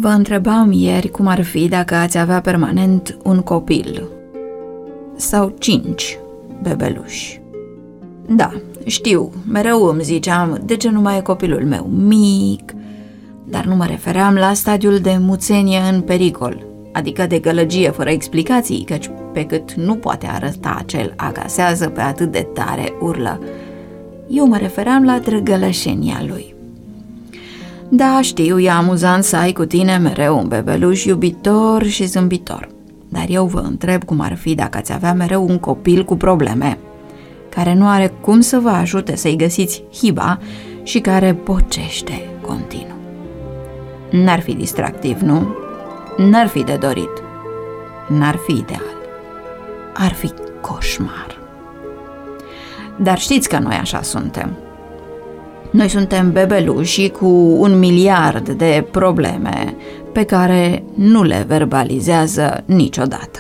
Vă întrebam ieri cum ar fi dacă ați avea permanent un copil sau 5 bebeluși. Da, știu, mereu îmi ziceam, de ce nu mai e copilul meu mic, dar nu mă refeream la stadiul de muțenie în pericol, adică de gălăgie fără explicații, căci pe cât nu poate arăta cel agasează, pe atât de tare urlă. Eu mă refeream la drăgălășenia lui. Da, știu, e amuzant să ai cu tine mereu un bebeluș iubitor și zâmbitor, dar eu vă întreb cum ar fi dacă ați avea mereu un copil cu probleme, care nu are cum să vă ajute să-i găsiți hiba și care bocește continuu. N-ar fi distractiv, nu? N-ar fi de dorit. N-ar fi ideal. Ar fi coșmar. Dar știți că noi așa suntem. Noi suntem bebeluși cu 1 miliard de probleme pe care nu le verbalizează niciodată.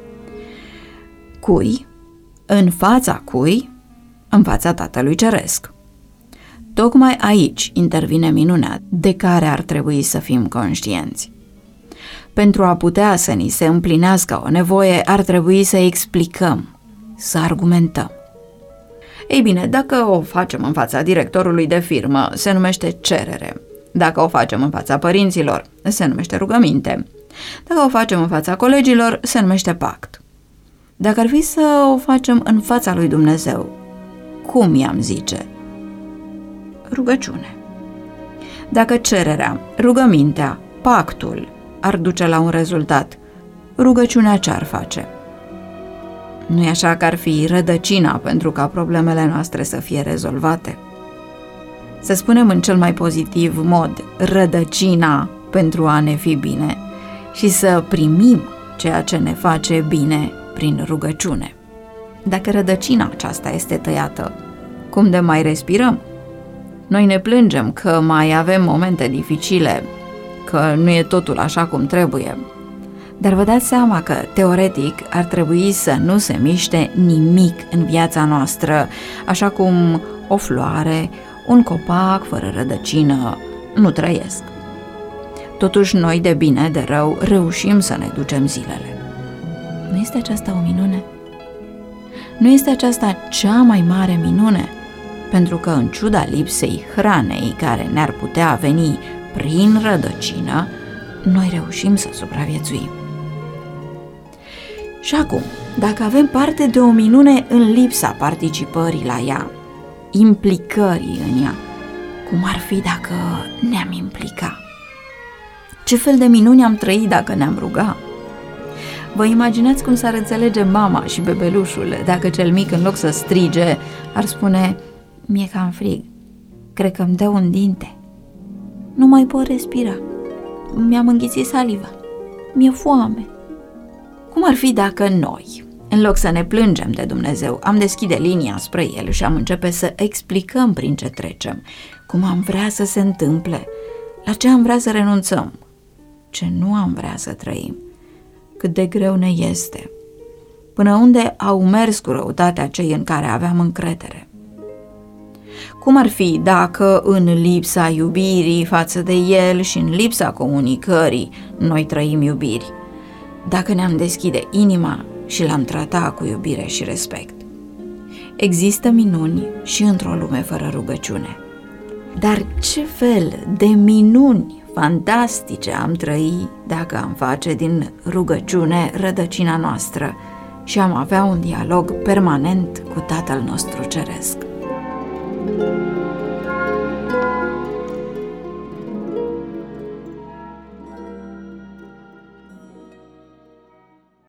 Cui? În fața cui? În fața Tatălui Ceresc. Tocmai aici intervine minunea de care ar trebui să fim conștienți. Pentru a putea să ni se împlinească o nevoie, ar trebui să explicăm, să argumentăm. Ei bine, dacă o facem în fața directorului de firmă, se numește cerere. Dacă o facem în fața părinților, se numește rugăminte. Dacă o facem în fața colegilor, se numește pact. Dacă ar fi să o facem în fața lui Dumnezeu, cum i-am zice? Rugăciune. Dacă cererea, rugămintea, pactul ar duce la un rezultat, rugăciunea ce ar face? Nu-i așa că ar fi rădăcina pentru ca problemele noastre să fie rezolvate? Să spunem în cel mai pozitiv mod, rădăcina pentru a ne fi bine și să primim ceea ce ne face bine prin rugăciune. Dacă rădăcina aceasta este tăiată, cum de mai respirăm? Noi ne plângem că mai avem momente dificile, că nu e totul așa cum trebuie. Dar vă dați seama că, teoretic, ar trebui să nu se miște nimic în viața noastră, așa cum o floare, un copac fără rădăcină nu trăiesc. Totuși noi, de bine, de rău, reușim să ne ducem zilele. Nu este aceasta o minune? Nu este aceasta cea mai mare minune? Pentru că, în ciuda lipsei hranei care ne-ar putea veni prin rădăcină, noi reușim să supraviețuim. Și acum, dacă avem parte de o minune în lipsa participării la ea, implicării în ea, cum ar fi dacă ne-am implica? Ce fel de minuni am trăit dacă ne-am ruga? Vă imaginați cum s-ar înțelege mama și bebelușul dacă cel mic, în loc să strige, ar spune: "Mi-e cam frig, cred că îmi dă un dinte, nu mai pot respira, mi-am înghițit saliva, mi-e foame." Cum ar fi dacă noi, în loc să ne plângem de Dumnezeu, am deschide linia spre El și am începe să explicăm prin ce trecem, cum am vrea să se întâmple, la ce am vrea să renunțăm, ce nu am vrea să trăim, cât de greu ne este, până unde au mers cu răutatea cei în care aveam încredere. Cum ar fi dacă, în lipsa iubirii față de El și în lipsa comunicării, noi trăim iubiri, dacă ne-am deschide inima și l-am trata cu iubire și respect? Există minuni și într-o lume fără rugăciune. Dar ce fel de minuni fantastice am trăi dacă am face din rugăciune rădăcina noastră și am avea un dialog permanent cu Tatăl nostru Ceresc.